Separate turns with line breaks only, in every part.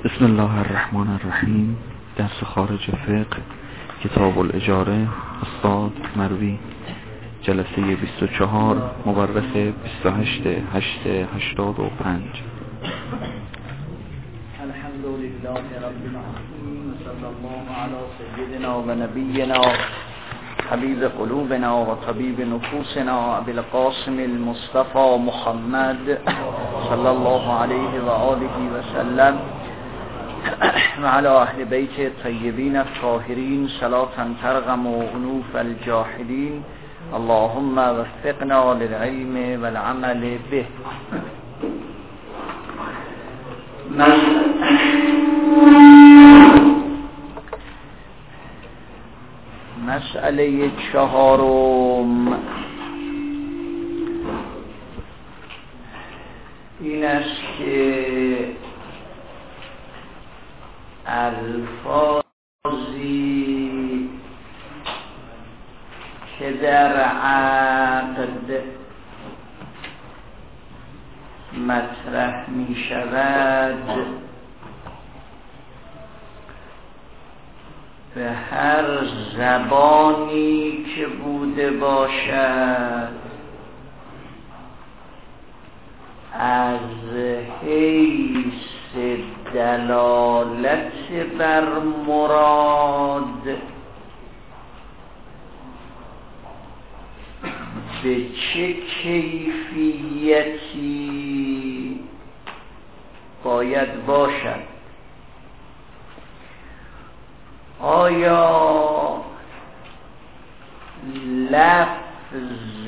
بسم الله الرحمن الرحیم. درس خارج فقه، کتاب الاجاره، استاد مروی، جلسه 24، مورخ 28/8/85.
الحمد لله رب العالمین و صلی الله علی سیدنا و نبینا حبیب قلوبنا و طبیب نفوسنا ابی القاسم المصطفى محمد صلی الله علیه و آله و سلم و علی اهل بیت الطیبین الطاهرین صلاة ترغم انوف الجاحدین اللهم وفقنا للعلم والعمل به. مسئله چهارم این است که الفاظی که در عقد مطرح می شود به هر زبانی که بوده باشد از حیث دلالت بر مراد به چه کیفیتی باید باشد. آیا لفظ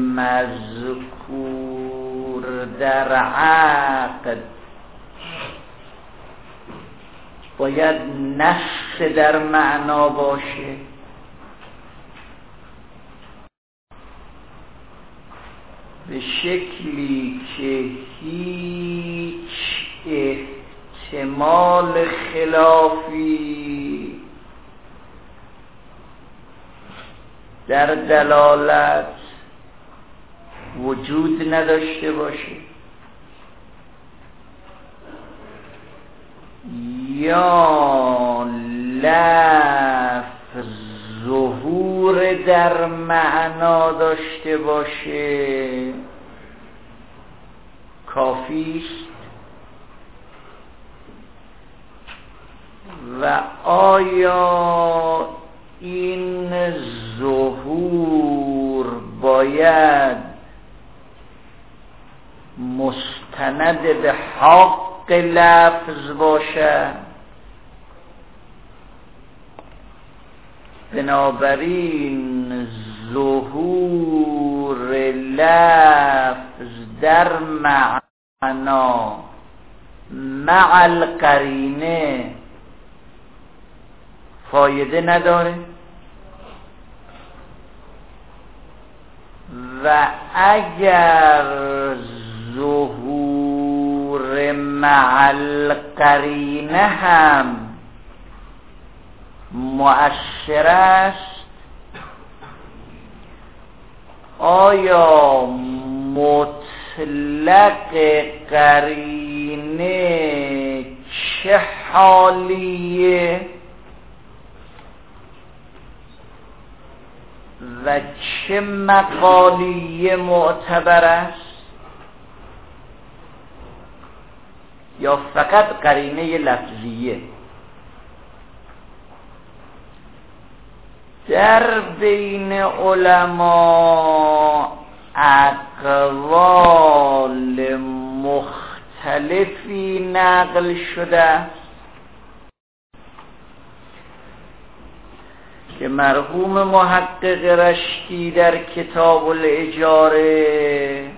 مذکور در عقد باید نص در معنا باشه به شکلی که هیچ احتمال خلافی در دلالت وجود نداشته باشه، یا لفظ ظهور در معنا داشته باشه کافی است. و آیا این ظهور باید مستند به حق لفظ باشد؟ بنابراین ظهور لفظ در معنا مع القرینه فایده نداره و اگر ظهور مع القرینه هم مؤثر است، آیا مطلق قرینه چه حالیه و چه مقالیه معتبر است، یا فقط قرینه لفظیه؟ در بین علما اقوال مختلفی نقل شده است که مرحوم محقق رشتی در کتاب الاجاره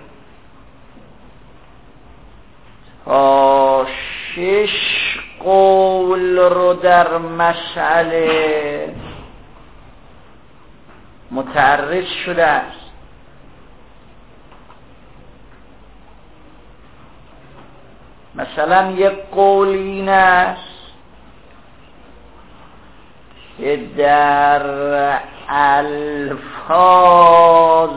تا 6 قول رو در مسئله متعرض شده است. مثلا یک قول این است که در الفاظ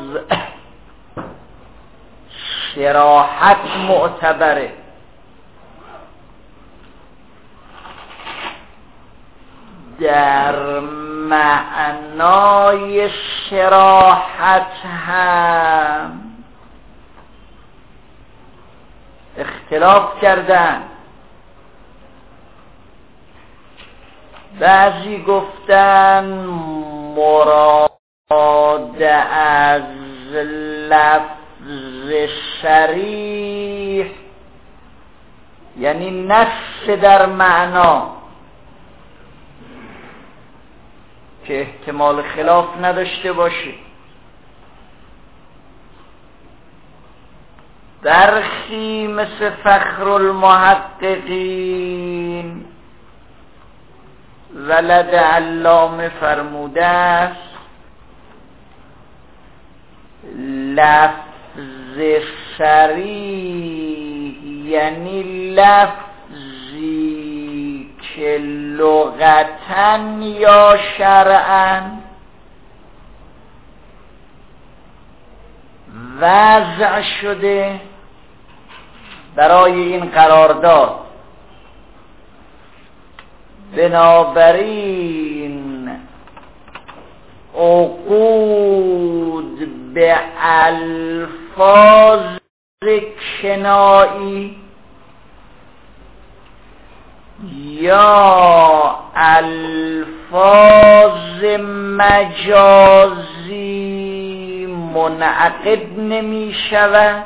صراحت معتبره، در معنای صراحت هم اختلاف کردن. بعضی گفتن مراد از لفظ صریح یعنی نص در معنا که احتمال خلاف نداشته باشه. برخی مثل فخر المحققین ولد علامه فرموده است لفظ صریح یعنی لفظی که لغتاً یا شرعاً وضع شده برای این قرارداد. بنابراین عقود به الفاظ کنایی یا الفاظ مجازی منعقد نمی شود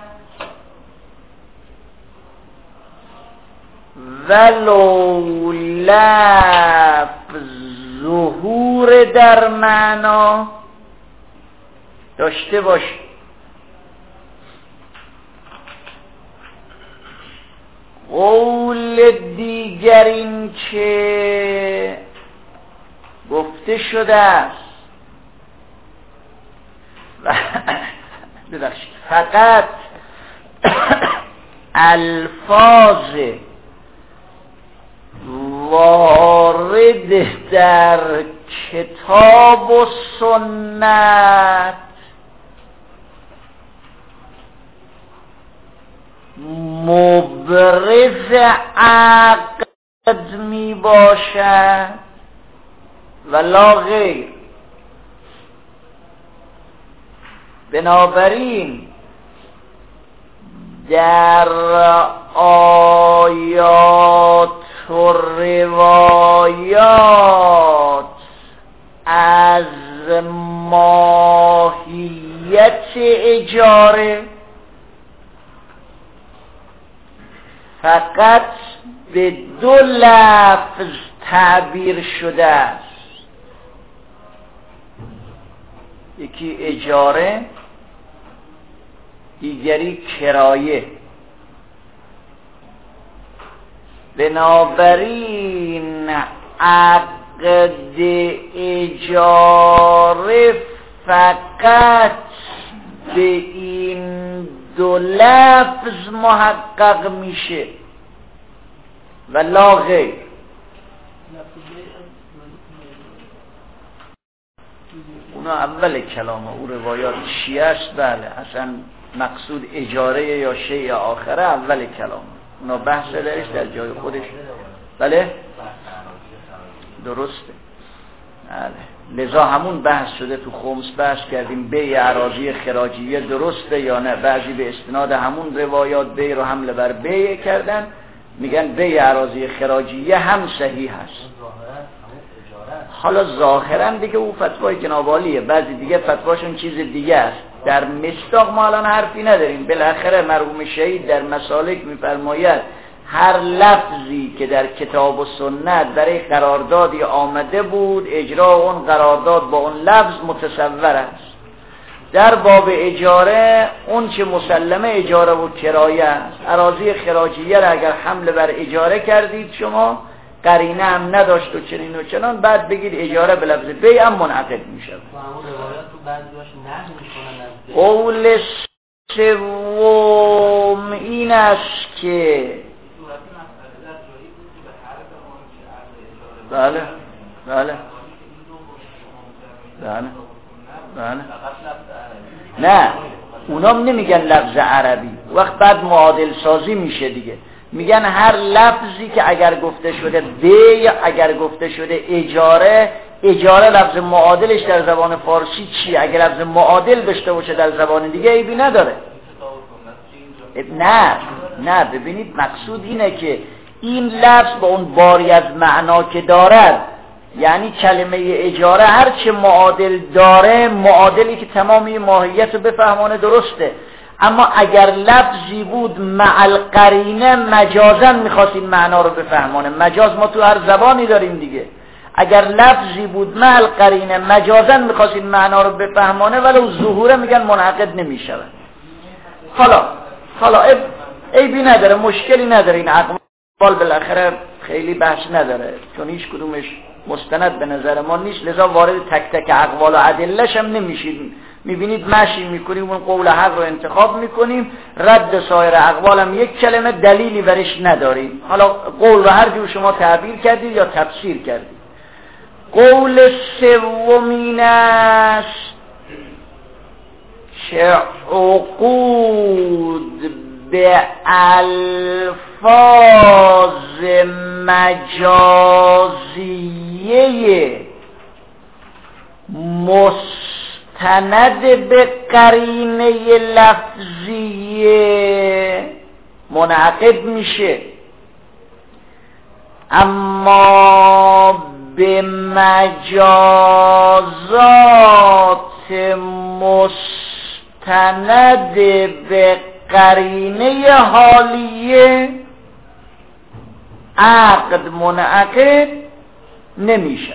ولو لفظ ظهور در معنا داشته باشه. قول دیگر این که گفته شده است ببخشید فقط الفاظ وارد در کتاب و سنت مبرز عقد می باشد ولا غیر. بنابراین در آیات و روایات از ماهیت اجاره فقط به دو لفظ تعبیر شده است، یکی اجاره دیگری کرایه. بنابراین عقد اجاره فقط به این دو لفظ محقق میشه و لا غیر. اونا اول کلامه، او روایات شیعه است. بله اصلا مقصود اجاره یا شیء آخره اول کلامه، اونا بحث درش در جای خودش. بله درسته. بله لذا همون بحث شده تو خمس، بحث کردیم بیع اراضی خراجیه درسته یا نه. بعضی به استناد همون روایات بیع رو حمله بر بیع کردن، میگن بیع اراضی خراجیه هم صحیح هست. حالا ظاهرا دیگه او فتوای جناب عالیه، بعضی دیگه فتواشون چیز دیگه است. در مصداق ما الان حرفی نداریم. بالاخره مرحوم شهید در مسالک میفرماید هر لفظی که در کتاب و سنت برای قراردادی آمده بود، اجرا اون قرارداد با اون لفظ متصور است. در باب اجاره اون چه مسلمه اجاره و کرایه است. اراضی خراجیه را اگر حمل بر اجاره کردید شما، قرینه هم نداشت و چنین و چنان، بعد بگید اجاره به لفظ بیع هم منعقد می شود. قول سوم این است که بله بله بله بله نه، اونام نمیگن لفظ عربی، وقت بعد معادل سازی میشه دیگه. میگن هر لفظی که اگر گفته شده بیع، اگر گفته شده اجاره، اجاره لفظ معادلش در زبان فارسی چیه؟ اگر لفظ معادل داشته باشه در زبان دیگه عیبی نداره. نه ببینید مقصود اینه که این لفظ با اون باری از معنا که دارد، یعنی کلمه اجاره هر چه معادل داره، معادلی که تمامی ماهیت رو بفهمانه درسته. اما اگر لفظی بود مع القرینه مجازا میخواست این معنا رو بفهمانه، مجاز ما تو هر زبانی داریم دیگه، اگر لفظی بود مع القرینه مجازا میخواست این معنا رو بفهمانه ولو ظهوره میگن منعقد نمیشود. حالا عیبی نداره، مشکلی نداره، این اقوال بالاخره خیلی بحث نداره چون هیچ کدومش مستند به نظر ما نیست، لذا وارد تک تک اقوال و ادله‌ش هم نمیشید. میبینید مشی میکنیم اون قول حق رو انتخاب میکنیم، رد سایر اقوال هم یک کلمه دلیلی برش نداریم. حالا قول رو هر جور شما تعبیر کردید یا تفسیر کردید. قول سومین است که عقود به الفاظ مجازیه مستند به قرینه لفظیه منعقد میشه، اما به مجازات مستند به قرینه حالیه عقد منعقد نمیشه.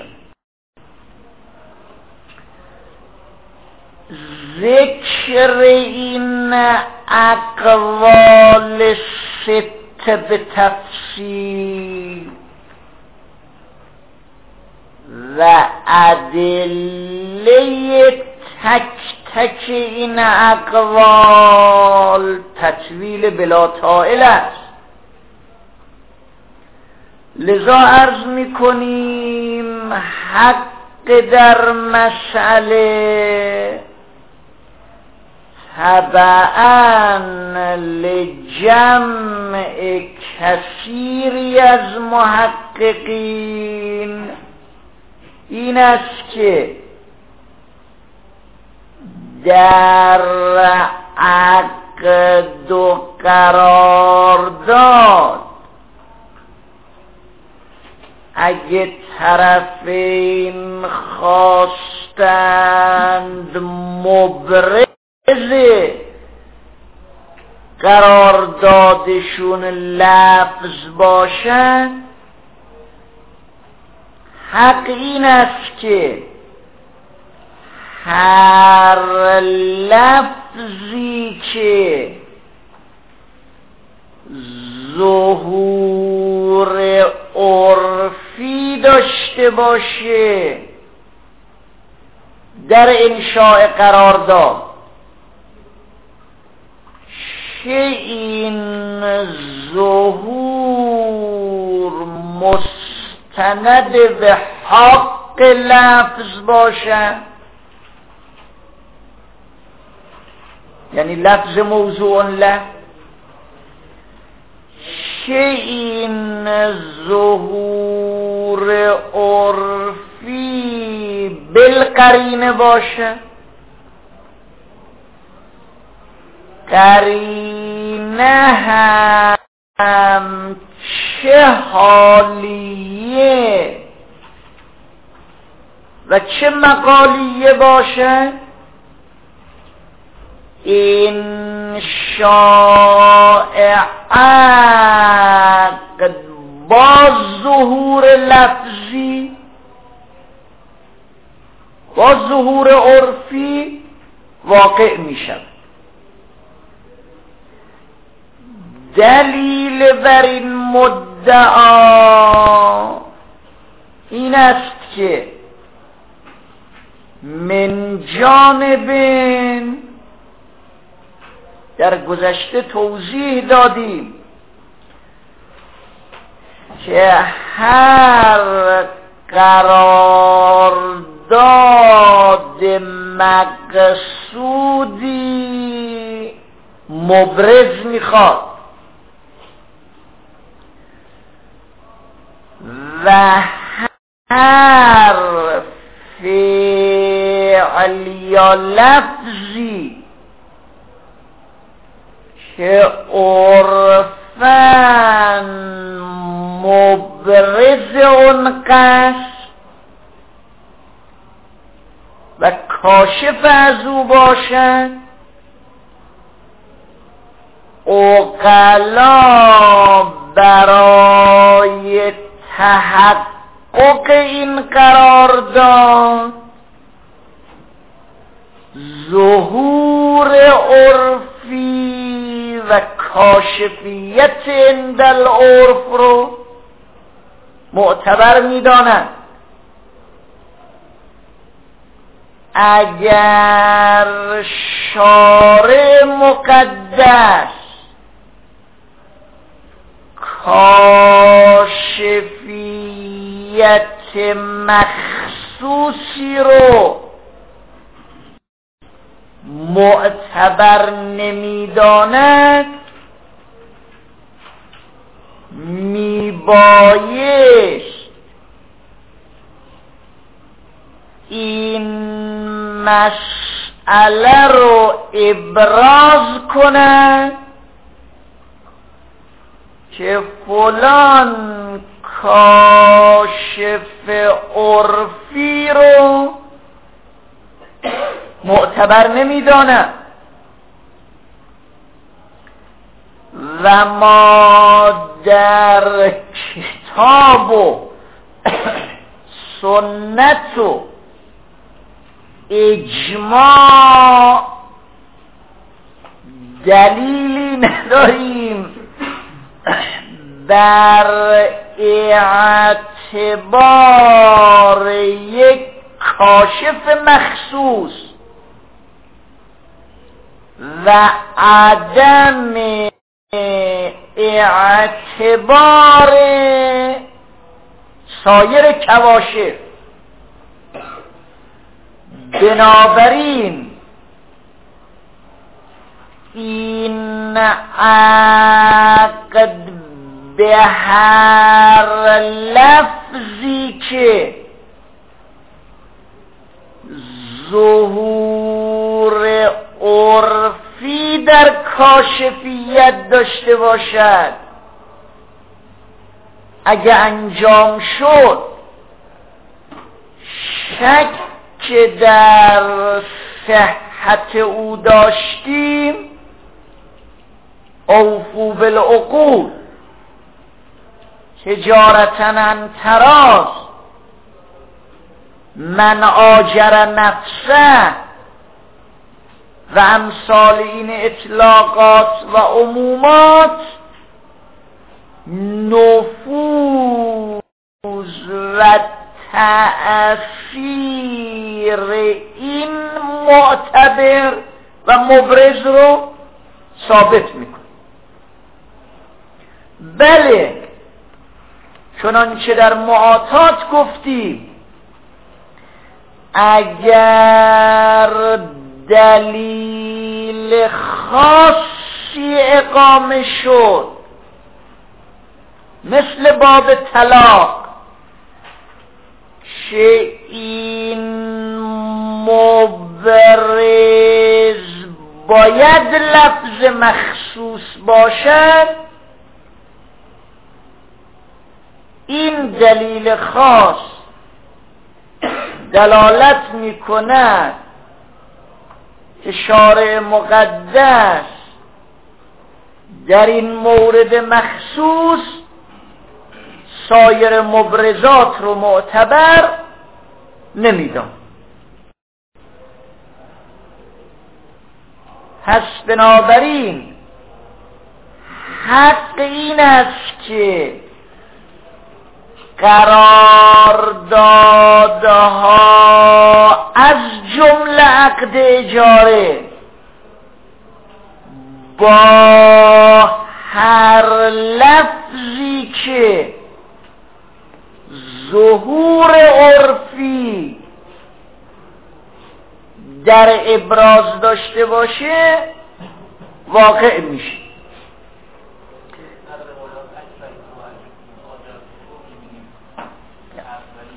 ذکر این اقوال سته به تفصیل و ادله تک تک این اقوال تطویل بلا طائل است. لذا عرض میکنیم حق در مسئله تبعاً لجمع کثیری از محققین این است که در عقد و قرارداد اگه طرفین خواستند مبرز قراردادشون لفظ باشن، حق این است که هر لفظی که ظهور عرفی داشته باشه در انشاء قرارداد، چه این ظهور مستند به حق لفظ باشه، یعنی لفظ موضوع له، چه این ظهور عرفی بالقرینه باشه، قرینه هم چه حالیه و چه مقالیه باشه، انشاء عقد با ظهور لفظی با ظهور عرفی واقع می شود. دلیل بر این مدعا این است که من جانبین در گذشته توضیح دادیم که هر قرارداد مقصودی مبرز میخواد، و هر فعل یا لفظی که عرفاً مبرز اون قصد و کاشف از او باشد، عقلا برای تحقق این قرار داد ظهور عرفی و کاشفیت عند العرف رو معتبر می‌دانند. اگر شارع مقدس کاشفیت مخصوصی رو معتبر نمی‌داند، میبایست این مسئله رو ابراز کنند که فلان کاشف عرفی رو معتبر نمی‌دانند و ما در کتاب و سنت و اجماع دلیلی نداریم بر اعتبار یک کاشف مخصوص و عدم اعتبار سایر کواشف. بنابراین این عقد به هر لفظی که ظهور عرفی در کاشفیت داشته باشد، اگه انجام شد شک که در صحت او داشتیم، اوفو بالعقول تجارتاً عن تراض، من آجر نفسه و امثال این اطلاقات و عمومات نفوذ و تأثیر این معتبر و مبرز رو ثابت میکنه. بله، چنانچه در معاطات گفتیم، اگر دلیل خاصی اقامه شد مثل باب طلاق که این مبرز باید لفظ مخصوص باشد، این دلیل خاص دلالت می‌کند که شارع مقدس در این مورد مخصوص سایر مبرزات رو معتبر نمی‌داند. پس بنابراین حق این است که قراردادها از جمله عقد اجاره با هر لفظی که ظهور عرفی در ابراز داشته باشه واقع میشه.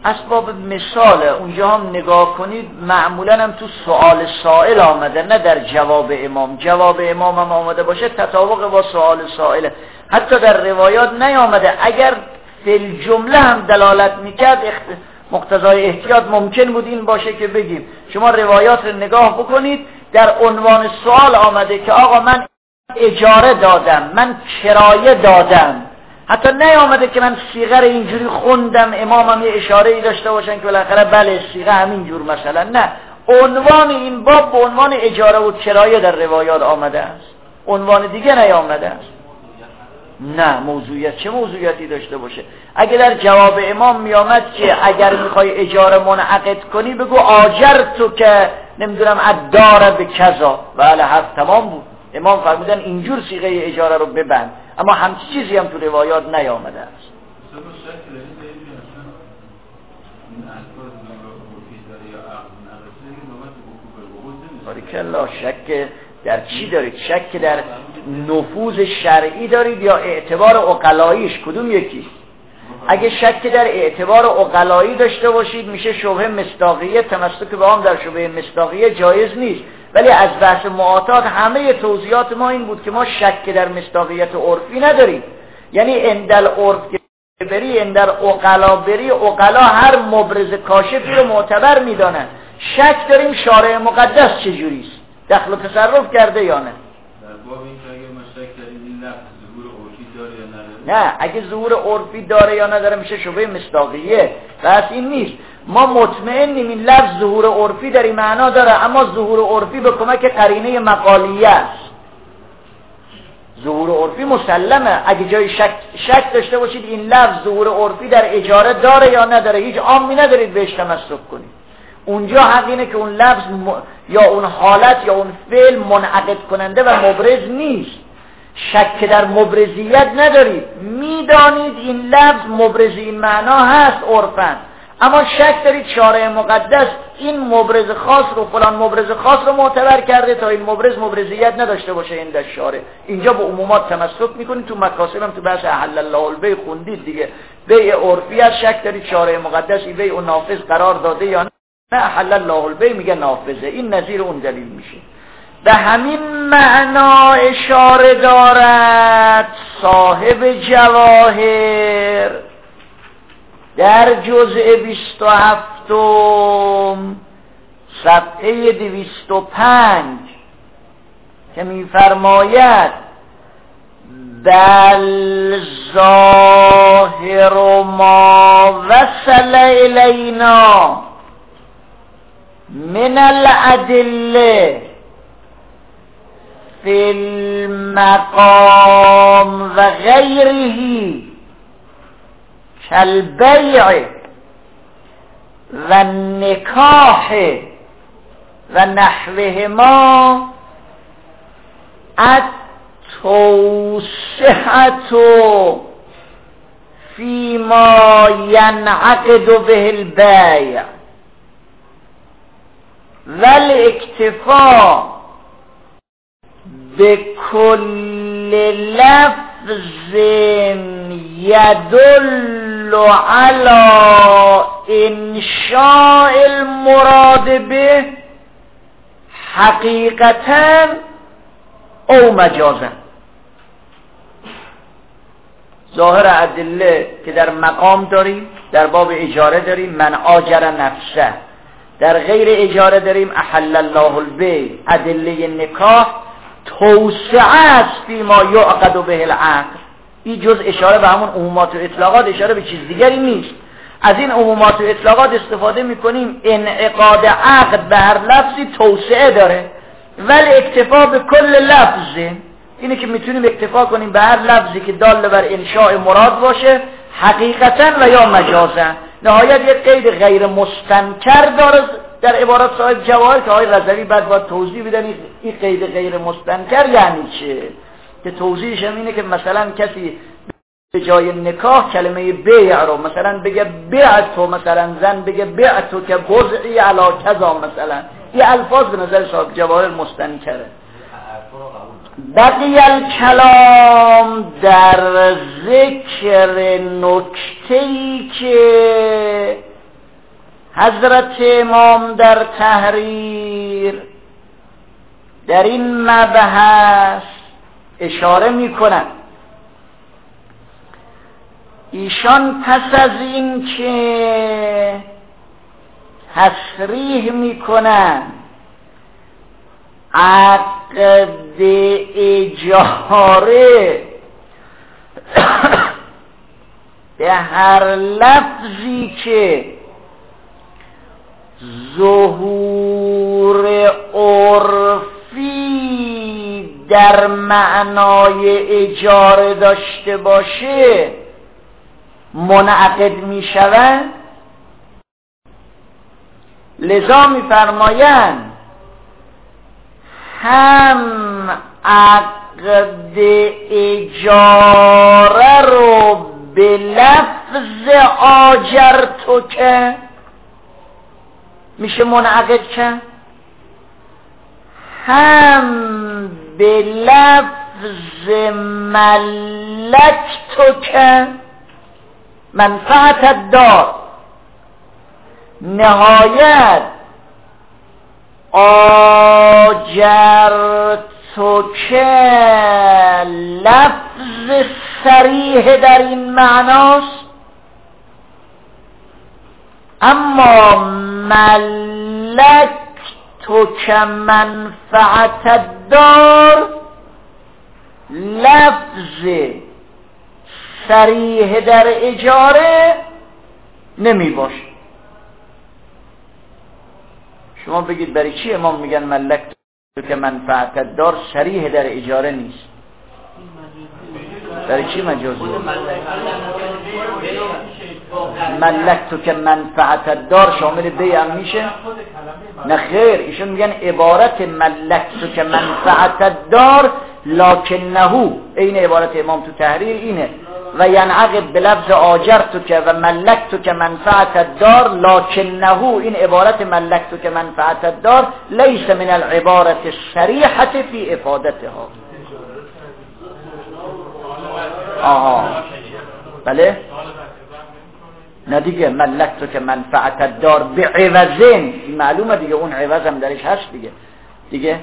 اسباب مثاله. اونجا هم نگاه کنید معمولا هم تو سوال سائل آمده، نه در جواب امام. جواب امام هم آمده باشه تطابق با سوال سائله. حتی در روایات نیامده. اگر فی جمله هم دلالت میکرد مقتضای احتیاط ممکن بود این باشه که بگیم شما روایات رو نگاه بکنید، در عنوان سوال آمده که آقا من اجاره دادم، من کرایه دادم. حتی نیامده که من صیغه رو اینجوری خوندم، امامم یه اشاره‌ای داشته باشن که بالاخره بله صیغه همینجور مثلا. نه، عنوان این باب به عنوان اجاره و کرایه در روایات آمده است، عنوان دیگه نیامده است. نه موضوعیت چه موضوعیتی داشته باشه؟ اگه در جواب امام میامد که اگر میخوای اجاره منعقد کنی بگو آجر تو که نمیدونم اداره به کذا، بله حرف تمام بود. امام فرمودن اینجور صیغه اجاره رو ببند، اما همچی چیزی هم تو روایات نیامده است. باریکلا. شک در چی دارید؟ شک در نفوذ شرعی دارید یا اعتبار عقلاییش؟ کدوم یکی؟ اگه شک در اعتبار عقلایی داشته باشید میشه شبهه مصداقیه. تمسک به هم در شبهه مصداقیه جایز نیست. ولی از بحث معاطات همه توضیحات ما این بود که ما شک در مصداقیت عرفی نداریم. یعنی اندل عرف که بری، اندر عقلا بری، عقلا هر مبرز کاشفی رو معتبر میدانن. شک داریم شارع مقدس چجوریست، دخل و تصرف کرده یا نه. نه، اگه ظهور عرفی داره یا نداره میشه شبهه مصداقیه. بس این نیست. ما مطمئنیم این لفظ ظهور عرفی در این معنا داره، اما ظهور عرفی به کمک قرینه مقالیه است. ظهور عرفی مسلمه. اگه جای شک داشته باشید این لفظ ظهور عرفی در اجاره داره یا نداره، هیچ عامی ندارید بهش تمسک کنید. اونجا حق اینه که اون لفظ یا اون حالت یا اون فعل منعقد کننده و مبرز نیست. شک در مبرزیت ندارید، میدانید این لفظ مبرز این معنا هست عرفاً، اما شک دارید شارع مقدس این مبرز خاص رو، فلان مبرز خاص رو معتبر کرده تا این مبرز مبرزیت نداشته باشه این در شارع. اینجا به عمومات تمسک میکنید. تو مکاسب هم تو بحث احل الله البیع خوندید دیگه. بیع عرفی از شک دارید شارع مقدس این بیع نافذ قرار داده یا نه. احل الله البیع میگه نافذه. این نظیر اون دلیل میشه. به همین معنا اشاره دارد صاحب جواهر در جزء 27 صفحه 205 که می‌فرماید بل ظاهر ما وصل الینا من الادله فی المقام و غیره کالبیع و نکاح و نحوهما التوسعة فيما ينعقد به البيع والاكتفاء بكل لفظ يدل على انشاء المراد به حقیقتا او مجازا. ظاهر ادله که در مقام داریم، در باب اجاره داریم من آجر نفسه، در غیر اجاره داریم احل الله البیع، ادله نکاح توسعه است فی ما یعقد به العقد. این جز اشاره به همون عمومات و اطلاقات، اشاره به چیز دیگری نیست. از این عمومات و اطلاقات استفاده میکنیم. انعقاد عقد به هر لفظی توسعه داره، ولی اکتفا به کل لفظ، اینه که میتونیم اکتفا کنیم به هر لفظی که دال بر انشاء مراد باشه حقیقتا و یا مجازا. نهایت یک قید غیر مستنکر داره در عبارات صاحب جواهر که آقای رضوی بعد باید توضیح بدن این قید غیر مستنکر یعنی چه، که توضیحش هم اینه که مثلا کسی به جای نکاح کلمه بیع رو مثلا بگه بیعتو، مثلا زن بگه بیعتو که بضعی علا کذا، مثلا این الفاظ به نظر صاحب جواهر مستنکره. بقی الکلام در ذکر نکته‌ای که حضرت امام در تحریر در این مبحث اشاره میکنند. ایشان پس از این که تصریح میکنند عقد اجاره به هر لفظی که ظهور عرفی در معنای اجاره داشته باشه منعقد می شود، لذا می فرمایند هم عقد اجاره رو به لفظ آجرتو که میشه منعقد کرد، هم به لفظ ملکتو که منفعت دار، نهایت آجرتو که لفظ صریح در این معناست، اما ملک تو که منفعت دار لفظ صریح در اجاره نمی باشه. شما بگید برای چی امام میگن ملک تو که منفعت دار صریح در اجاره نیست؟ برای چی مجازی؟ ملک تو که منفعت دار شامل بیع میشه؟ نه خیر، ایشون میگن عبارت ملک تو که منفعت دار لکنهو، این عبارت امام تو تحریر اینه، و ینعقد بلفظ آجرتو که و ملکتو که منفعت دار لکنهو، این عبارت ملکتو که منفعت دار لیس من العبارت الصریحة فی افادتها. آها بله، نه دیگه ملکتو که منفعت دار به عوضین، معلومه دیگه اون عوض هم درش هست دیگه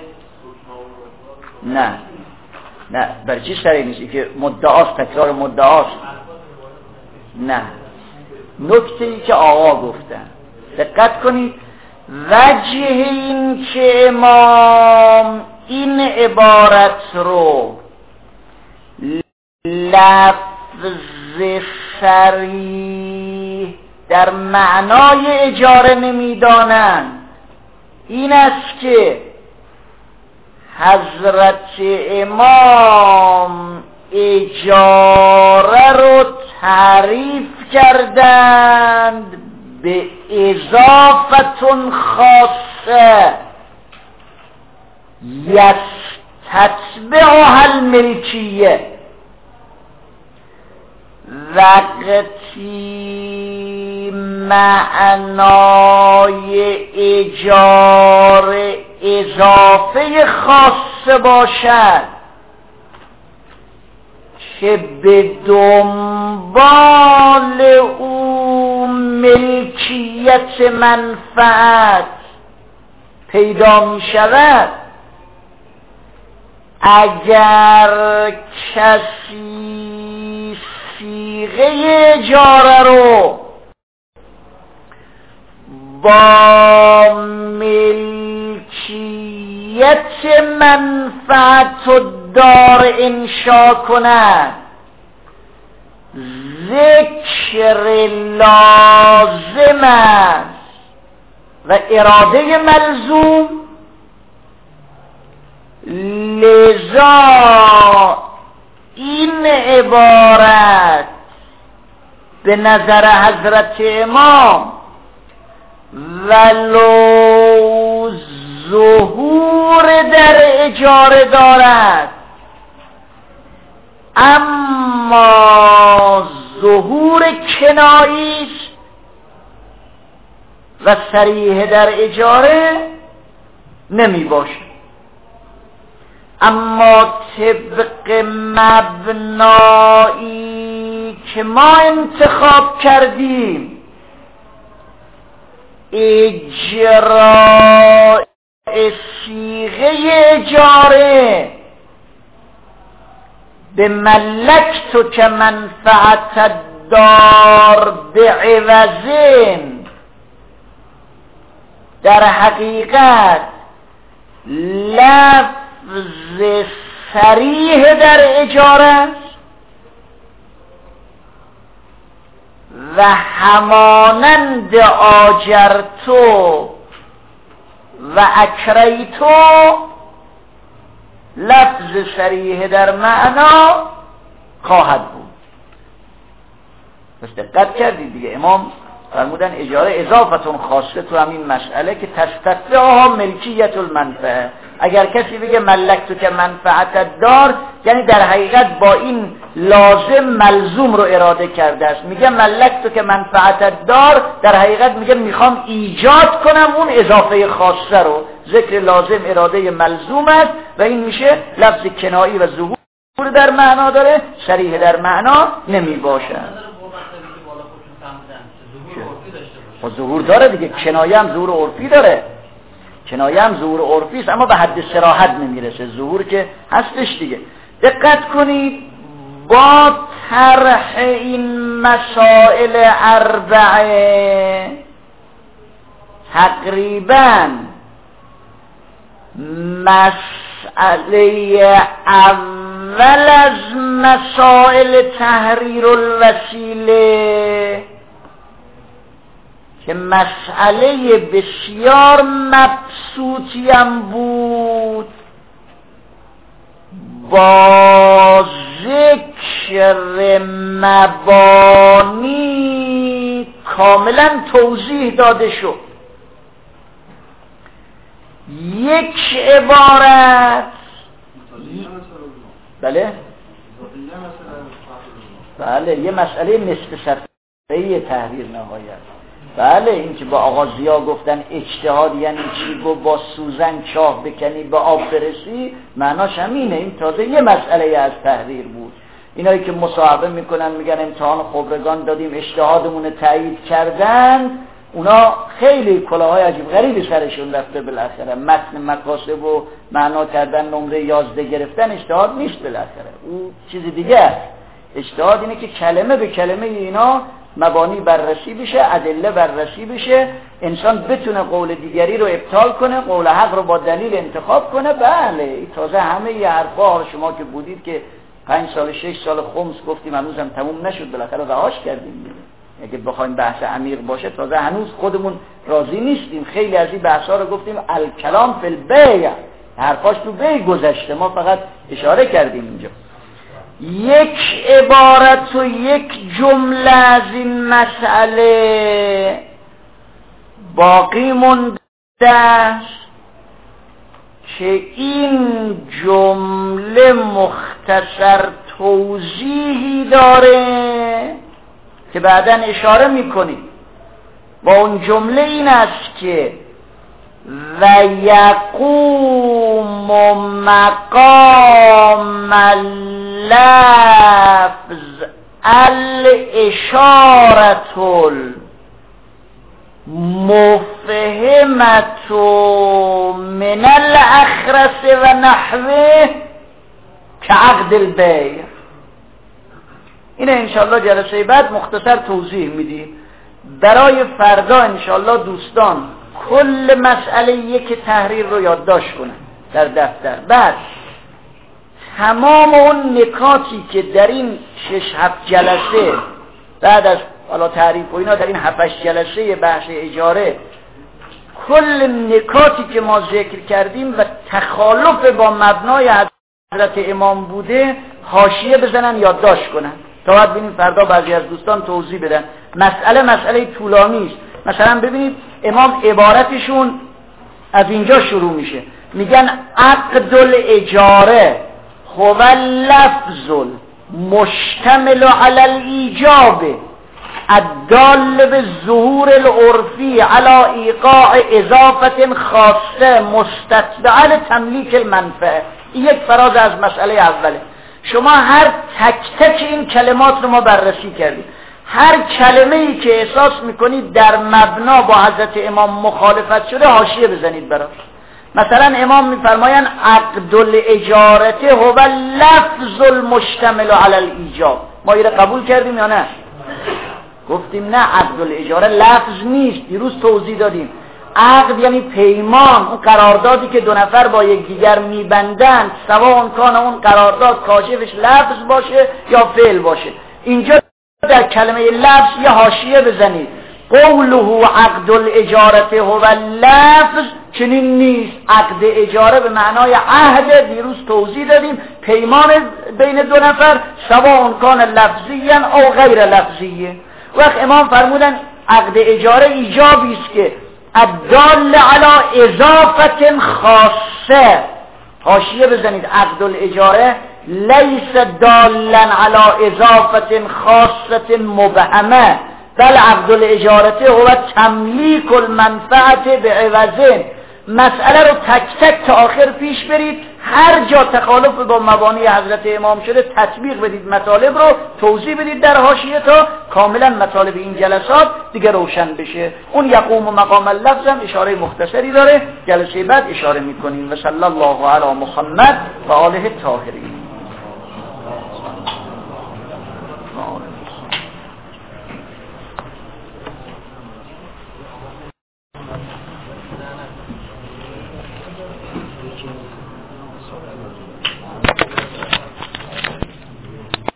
نه برای چی سری نیستی که مدعاست، تکرار مدعاست. نه، نکته ای که آقا گفتن دقت کنید، وجه این که امام این عبارت رو لفظ صریح در معنای اجاره نمیدانند این است که حضرت امام اجاره رو تعریف کردند به اضافتون خاصه یستتبعها الملکیه. وقتی معنای اجاره اضافه خاصه باشد که به دنبال او ملکیت منفعت پیدا می شود، اگر کسی صیغه اجاره رو با ملکیت منفعت دار انشا کند، ذکر لازم است و اراده ملزوم، لذا این عبارت به نظر حضرت امام ولو ظهور در اجاره دارد، اما ظهور کنایی است و صریح در اجاره نمی باشه. اما طبق مبنایی که ما انتخاب کردیم اجراء صیغه اجاره به ملکتو که منفعت دار به عوضین در حقیقت لفظ صریح در اجاره است و همانند آجرتو و اکریتو لفظ صریح در معنا خواهد بود. پس دقت کردید دیگه، امام فرمودن اجاره اضافتون خاصه تو همین مسئله که تستتبعها ملکیت المنفعه. اگر کسی بگه ملکتو که منفعت دار، یعنی در حقیقت با این لازم ملزوم رو اراده کرده است. میگه ملکتو که منفعت دار، در حقیقت میگه میخوام ایجاد کنم اون اضافه خاصه رو. ذکر لازم اراده ملزوم است و این میشه لفظ کنایی و ظهور در معنا داره، صریح در معنا نمی باشد. ظهور داره دیگه، کنایه هم ظهور عرفی داره، کنایه هم ظهور عرفی است، اما به حد صراحت نمیرسه. ظهور که هستش دیگه. دقت کنید، با طرح این مسائل اربعه تقریبا مسئله اول از مسائل تحریر الوسیله که مسئله بسیار مبسوطی هم بود، با ذکر مبانی کاملا توضیح داده شد. یک عبارت بله یه مسئله نصف صفحه‌ای تحریر نهایت. بله این که با آقا ضیا گفتن اجتهاد یعنی چی، گفت با سوزن چاه بکنی به آب برسی، معناش همینه. این تازه یه مسئله از تحریر بود. اینایی که مصاحبه میکنن میگن امتحان خبرگان دادیم اجتهادمون تایید کردن، اونا خیلی کلاهای عجیب غریبی سرشون رفته. بالاخره متن مکاسب و معنا کردن، نمره 11 گرفتن اجتهاد نیست. بالاخره او چیز دیگه است. اجتهاد اینه که کلمه به کلمه اینا مبانی بررسی بشه، ادله بررسی بشه، انسان بتونه قول دیگری رو ابطال کنه، قول حق رو با دلیل انتخاب کنه. بله تازه همه ی حرفا شما که بودید که 5 سال 6 سال خمس گفتیم هنوزم تموم نشد، بالاخره رهاش کردیم. اگه بخوایم بحث عمیق باشه تازه هنوز خودمون راضی نیستیم. خیلی از این بحثا رو گفتیم الکلام فی البیع، حرفاش تو بیع گذشته، ما فقط اشاره کردیم اینجا. یک عبارت و یک جمله از این مسئله باقی مونده است که این جمله مختصر توضیحی داره که بعداً اشاره میکنیم. با اون جمله این است که و یقوم مقام اللفظ الاشارة المفهمة من الاخرس و نحوه که عقد البیع. اینه انشاءالله جلسه بعد مختصر توضیح میدیم. برای فردا انشاءالله دوستان کل مسئله یک تحریر رو یادداشت کنن در دفتر. بعد تمام اون نکاتی که در این 6-7 جلسه بعد از حالا تعریف و اینا در این 7-8 جلسه بحث اجاره، کل نکاتی که ما ذکر کردیم و تخالف با مبنای حضرت امام بوده حاشیه بزنن یادداشت کنن تا بعد ببینیم فردا بعضی از دوستان توضیح بدن. مسئله طولانی است. مثلا ببینید امام عبارتشون از اینجا شروع میشه، میگن عقد الاجاره هو لفظ مشتمل علی الایجاب الدال بالظهور العرفی علی ایقاع اضافه خاصه مستتبعه لتملیک المنفعه. این یک فراز از مسئله اوله. شما هر تک تک این کلمات رو ما بررسی کردیم. هر کلمه ای که احساس میکنید در مبنا با حضرت امام مخالفت شده حاشیه بزنید براش. مثلا امام میفرمایند عقد الاجارته هو لفظ المشتمل علی الایجاب. ما اینو قبول کردیم یا نه؟ گفتیم نه، عقد الاجاره لفظ نیست، دیروز توضیح دادیم. عقد یعنی پیمان، اون قراردادی که دو نفر با یکدیگر میبندند، سواء کان اون قرارداد کاشفش لفظ باشه یا فعل باشه. اینجا در کلمه لفظ یه حاشیه بزنید، قوله عقد الاجاره هو لفظ، چنین نیست. عقد اجاره به معنای عهد، دیروز توضیح دادیم، پیمان بین دو نفر، سواء کان لفظیا او غیر لفظیه. وقت امام فرمودن عقد اجاره ایجابی است که الدال علی اضافه خاصه. حاشیه بزنید، عقد الاجاره لیس دالا علی اضافه خاصه مبهمه، بل عقد الاجاره هو تملیک المنفعت بعوض. مسئله رو تک تک تا آخر پیش برید، هر جا تخالف با مبانی حضرت امام شده تطبیق بدید، مطالب رو توضیح بدید در حاشیه تا کاملا مطالب این جلسات دیگه روشن بشه. اون یقوم مقام اللفظ هم اشاره مختصری داره، جلسه بعد اشاره میکنیم. و صلی الله علی محمد و آله الطاهرین.